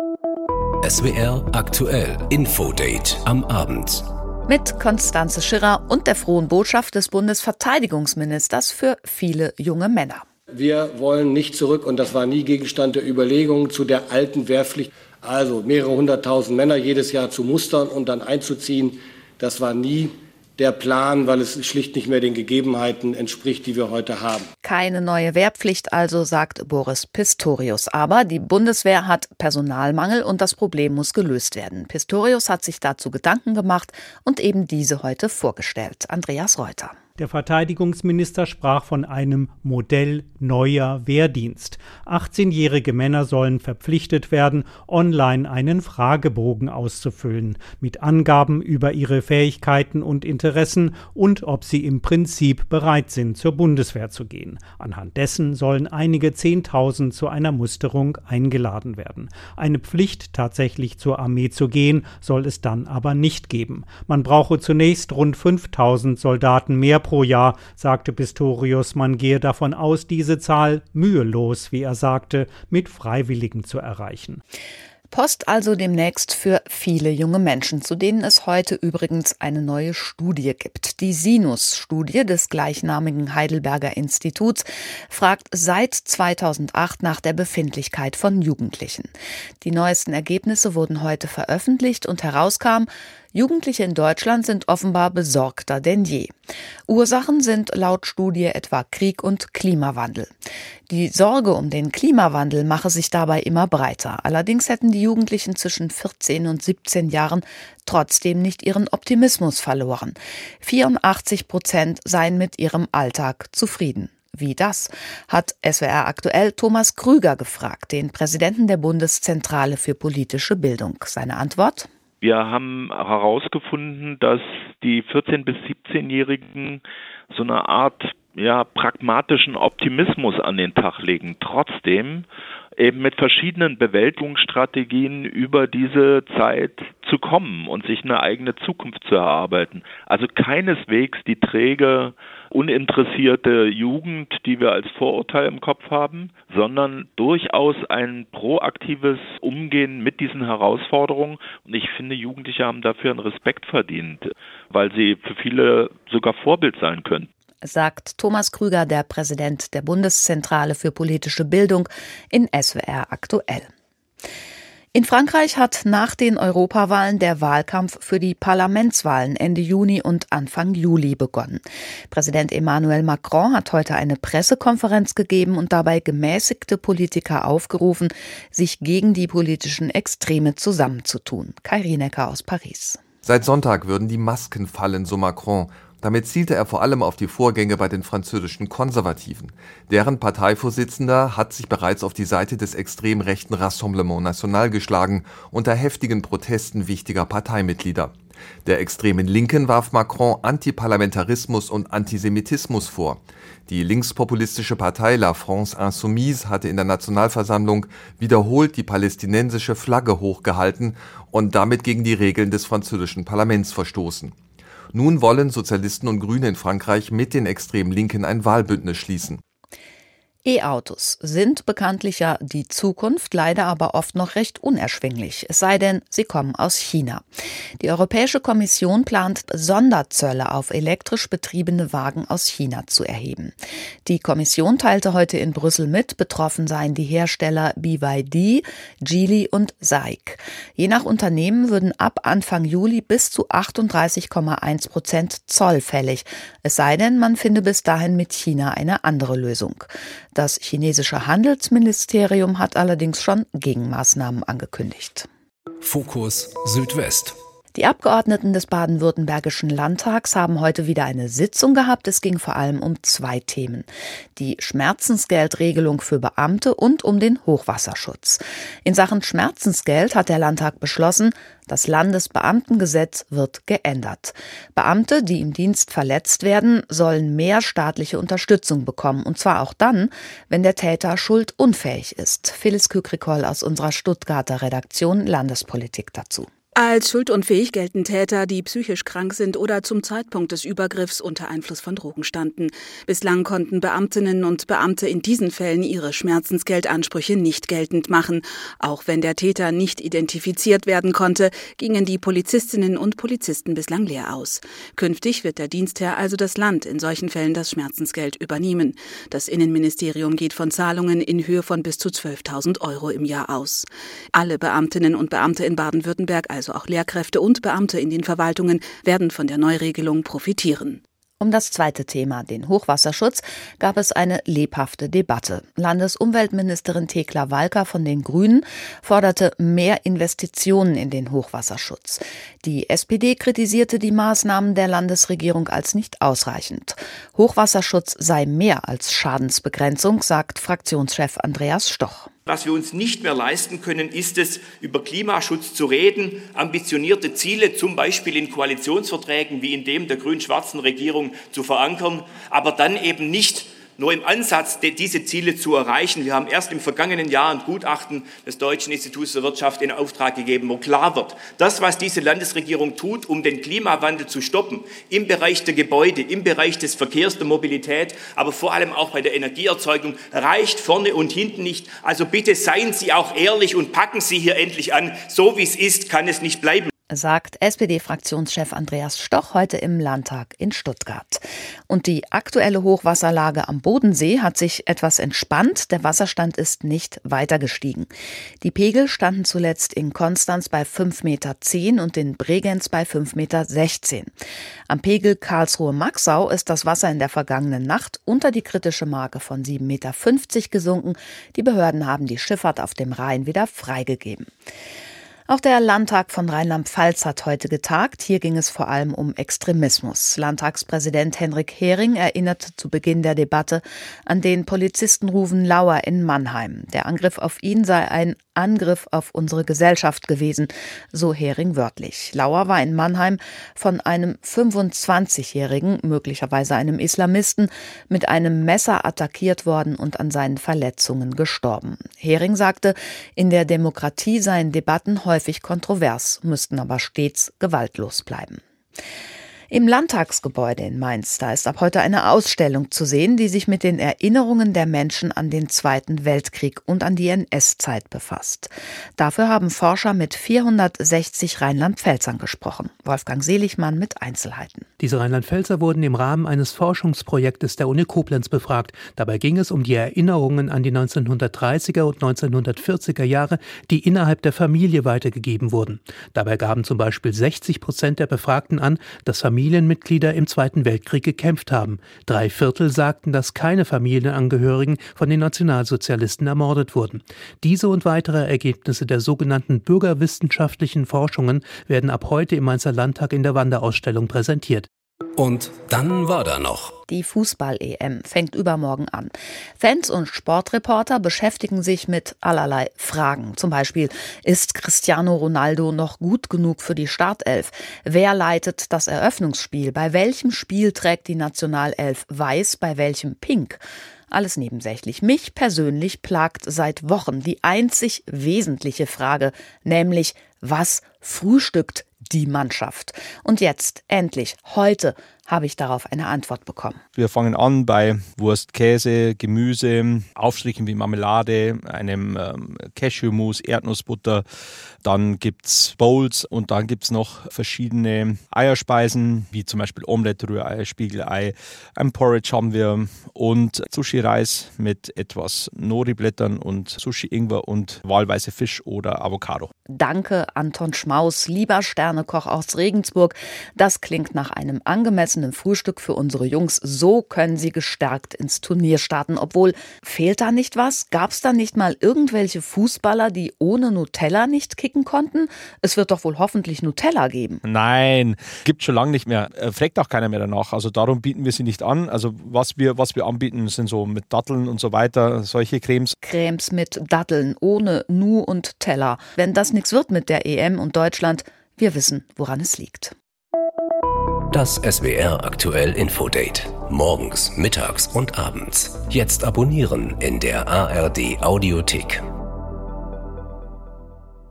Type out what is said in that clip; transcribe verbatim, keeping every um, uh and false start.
S W R aktuell Infodate am Abend. Mit Constanze Schirrer und der frohen Botschaft des Bundesverteidigungsministers für viele junge Männer. Wir wollen nicht zurück, und das war nie Gegenstand der Überlegungen, zu der alten Wehrpflicht. Also mehrere hunderttausend Männer jedes Jahr zu mustern und dann einzuziehen, das war nie der Plan, weil es schlicht nicht mehr den Gegebenheiten entspricht, die wir heute haben. Keine neue Wehrpflicht also, sagt Boris Pistorius. Aber die Bundeswehr hat Personalmangel und das Problem muss gelöst werden. Pistorius hat sich dazu Gedanken gemacht und eben diese heute vorgestellt. Andreas Reuter. Der Verteidigungsminister sprach von einem Modell neuer Wehrdienst. achtzehnjährige Männer sollen verpflichtet werden, online einen Fragebogen auszufüllen, mit Angaben über ihre Fähigkeiten und Interessen und ob sie im Prinzip bereit sind, zur Bundeswehr zu gehen. Anhand dessen sollen einige Zehntausend zu einer Musterung eingeladen werden. Eine Pflicht, tatsächlich zur Armee zu gehen, soll es dann aber nicht geben. Man brauche zunächst rund fünftausend Soldaten mehr pro Jahr, sagte Pistorius. Man gehe davon aus, diese Zahl mühelos, wie er sagte, mit Freiwilligen zu erreichen. Post also demnächst für viele junge Menschen, zu denen es heute übrigens eine neue Studie gibt. Die Sinus-Studie des gleichnamigen Heidelberger Instituts fragt seit zweitausendacht nach der Befindlichkeit von Jugendlichen. Die neuesten Ergebnisse wurden heute veröffentlicht und herauskam: Jugendliche in Deutschland sind offenbar besorgter denn je. Ursachen sind laut Studie etwa Krieg und Klimawandel. Die Sorge um den Klimawandel mache sich dabei immer breiter. Allerdings hätten die Jugendlichen zwischen vierzehn und siebzehn Jahren trotzdem nicht ihren Optimismus verloren. vierundachtzig Prozent seien mit ihrem Alltag zufrieden. Wie das, hat S W R aktuell Thomas Krüger gefragt, den Präsidenten der Bundeszentrale für politische Bildung. Seine Antwort: Wir haben herausgefunden, dass die vierzehn- bis siebzehnjährigen so eine Art ja, pragmatischen Optimismus an den Tag legen. Trotzdem eben mit verschiedenen Bewältigungsstrategien über diese Zeit zu kommen und sich eine eigene Zukunft zu erarbeiten. Also keineswegs die träge, uninteressierte Jugend, die wir als Vorurteil im Kopf haben, sondern durchaus ein proaktives Umgehen mit diesen Herausforderungen. Und ich finde, Jugendliche haben dafür einen Respekt verdient, weil sie für viele sogar Vorbild sein können. Sagt Thomas Krüger, der Präsident der Bundeszentrale für politische Bildung, in S W R aktuell. In Frankreich hat nach den Europawahlen der Wahlkampf für die Parlamentswahlen Ende Juni und Anfang Juli begonnen. Präsident Emmanuel Macron hat heute eine Pressekonferenz gegeben und dabei gemäßigte Politiker aufgerufen, sich gegen die politischen Extreme zusammenzutun. Kai Rienecker aus Paris. Seit Sonntag würden die Masken fallen, so Macron. Damit zielte er vor allem auf die Vorgänge bei den französischen Konservativen. Deren Parteivorsitzender hat sich bereits auf die Seite des extrem rechten Rassemblement National geschlagen, unter heftigen Protesten wichtiger Parteimitglieder. Der extremen Linken warf Macron Antiparlamentarismus und Antisemitismus vor. Die linkspopulistische Partei La France Insoumise hatte in der Nationalversammlung wiederholt die palästinensische Flagge hochgehalten und damit gegen die Regeln des französischen Parlaments verstoßen. Nun wollen Sozialisten und Grüne in Frankreich mit den extremen Linken ein Wahlbündnis schließen. E-Autos sind bekanntlich ja die Zukunft, leider aber oft noch recht unerschwinglich, es sei denn, sie kommen aus China. Die Europäische Kommission plant, Sonderzölle auf elektrisch betriebene Wagen aus China zu erheben. Die Kommission teilte heute in Brüssel mit, betroffen seien die Hersteller B Y D, Geely und SAIC. Je nach Unternehmen würden ab Anfang Juli bis zu achtunddreißig Komma eins Prozent Zoll fällig, es sei denn, man finde bis dahin mit China eine andere Lösung. Das chinesische Handelsministerium hat allerdings schon Gegenmaßnahmen angekündigt. Fokus Südwest. Die Abgeordneten des baden-württembergischen Landtags haben heute wieder eine Sitzung gehabt. Es ging vor allem um zwei Themen: die Schmerzensgeldregelung für Beamte und um den Hochwasserschutz. In Sachen Schmerzensgeld hat der Landtag beschlossen, das Landesbeamtengesetz wird geändert. Beamte, die im Dienst verletzt werden, sollen mehr staatliche Unterstützung bekommen. Und zwar auch dann, wenn der Täter schuldunfähig ist. Phyllis Kükrikoll aus unserer Stuttgarter Redaktion Landespolitik dazu. Als schuldunfähig gelten Täter, die psychisch krank sind oder zum Zeitpunkt des Übergriffs unter Einfluss von Drogen standen. Bislang konnten Beamtinnen und Beamte in diesen Fällen ihre Schmerzensgeldansprüche nicht geltend machen. Auch wenn der Täter nicht identifiziert werden konnte, gingen die Polizistinnen und Polizisten bislang leer aus. Künftig wird der Dienstherr also das Land in solchen Fällen das Schmerzensgeld übernehmen. Das Innenministerium geht von Zahlungen in Höhe von bis zu zwölftausend Euro im Jahr aus. Alle Beamtinnen und Beamte in Baden-Württemberg, also auch Lehrkräfte und Beamte in den Verwaltungen, werden von der Neuregelung profitieren. Um das zweite Thema, den Hochwasserschutz, gab es eine lebhafte Debatte. Landesumweltministerin Thekla Walker von den Grünen forderte mehr Investitionen in den Hochwasserschutz. Die S P D kritisierte die Maßnahmen der Landesregierung als nicht ausreichend. Hochwasserschutz sei mehr als Schadensbegrenzung, sagt Fraktionschef Andreas Stoch. Was wir uns nicht mehr leisten können, ist es, über Klimaschutz zu reden, ambitionierte Ziele zum Beispiel in Koalitionsverträgen wie in dem der grün-schwarzen Regierung zu verankern, aber dann eben nicht nur im Ansatz, diese Ziele zu erreichen. Wir haben erst im vergangenen Jahr ein Gutachten des Deutschen Instituts für Wirtschaft in Auftrag gegeben, wo klar wird, das, was diese Landesregierung tut, um den Klimawandel zu stoppen, im Bereich der Gebäude, im Bereich des Verkehrs, der Mobilität, aber vor allem auch bei der Energieerzeugung, reicht vorne und hinten nicht. Also bitte seien Sie auch ehrlich und packen Sie hier endlich an. So wie es ist, kann es nicht bleiben, sagt S P D-Fraktionschef Andreas Stoch heute im Landtag in Stuttgart. Und die aktuelle Hochwasserlage am Bodensee hat sich etwas entspannt. Der Wasserstand ist nicht weiter gestiegen. Die Pegel standen zuletzt in Konstanz bei fünf Komma zehn Meter und in Bregenz bei fünf Komma sechzehn Meter. Am Pegel Karlsruhe-Maxau ist das Wasser in der vergangenen Nacht unter die kritische Marke von sieben Komma fünfzig Meter gesunken. Die Behörden haben die Schifffahrt auf dem Rhein wieder freigegeben. Auch der Landtag von Rheinland-Pfalz hat heute getagt. Hier ging es vor allem um Extremismus. Landtagspräsident Henrik Hering erinnerte zu Beginn der Debatte an den Polizistenrufen Lauer in Mannheim. Der Angriff auf ihn sei ein Angriff auf unsere Gesellschaft gewesen, so Hering wörtlich. Lauer war in Mannheim von einem fünfundzwanzigjährigen, möglicherweise einem Islamisten, mit einem Messer attackiert worden und an seinen Verletzungen gestorben. Hering sagte, in der Demokratie seien Debatten häufig kontrovers, müssten aber stets gewaltlos bleiben. Im Landtagsgebäude in Mainz, da ist ab heute eine Ausstellung zu sehen, die sich mit den Erinnerungen der Menschen an den Zweiten Weltkrieg und an die N S-Zeit befasst. Dafür haben Forscher mit vierhundertsechzig Rheinland-Pfälzern gesprochen. Wolfgang Seligmann mit Einzelheiten. Diese Rheinland-Pfälzer wurden im Rahmen eines Forschungsprojektes der Uni Koblenz befragt. Dabei ging es um die Erinnerungen an die neunzehnhundertdreißiger und neunzehnhundertvierziger Jahre, die innerhalb der Familie weitergegeben wurden. Dabei gaben zum Beispiel sechzig Prozent der Befragten an, dass Familien Familienmitglieder im Zweiten Weltkrieg gekämpft haben. Drei Viertel sagten, dass keine Familienangehörigen von den Nationalsozialisten ermordet wurden. Diese und weitere Ergebnisse der sogenannten bürgerwissenschaftlichen Forschungen werden ab heute im Mainzer Landtag in der Wanderausstellung präsentiert. Und dann war da noch. Die Fußball-E M fängt übermorgen an. Fans und Sportreporter beschäftigen sich mit allerlei Fragen. Zum Beispiel, ist Cristiano Ronaldo noch gut genug für die Startelf? Wer leitet das Eröffnungsspiel? Bei welchem Spiel trägt die Nationalelf weiß, bei welchem pink? Alles nebensächlich. Mich persönlich plagt seit Wochen die einzig wesentliche Frage, nämlich, was frühstückt die Mannschaft? Und jetzt, endlich, heute, habe ich darauf eine Antwort bekommen. Wir fangen an bei Wurst, Käse, Gemüse, Aufstrichen wie Marmelade, einem ähm, Cashewmus, Erdnussbutter. Dann gibt's Bowls und dann gibt's noch verschiedene Eierspeisen, wie zum Beispiel Omelette, Rührei, Spiegelei. Ein Porridge haben wir und Sushi-Reis mit etwas Nori-Blättern und Sushi-Ingwer und wahlweise Fisch oder Avocado. Danke, Anton Schmaus, lieber Sternekoch aus Regensburg. Das klingt nach einem angemessenen Frühstück für unsere Jungs. So können sie gestärkt ins Turnier starten. Obwohl, fehlt da nicht was? Gab es da nicht mal irgendwelche Fußballer, die ohne Nutella nicht kicken konnten? Es wird doch wohl hoffentlich Nutella geben. Nein, gibt schon lange nicht mehr. Äh, fragt auch keiner mehr danach. Also darum bieten wir sie nicht an. Also was wir, was wir anbieten, sind so mit Datteln und so weiter, solche Cremes. Cremes mit Datteln, ohne Nu und Teller. Wenn das nichts wird mit der E M und Deutschland, wir wissen, woran es liegt. Das S W R Aktuell Infodate. Morgens, mittags und abends. Jetzt abonnieren in der A R D Audiothek.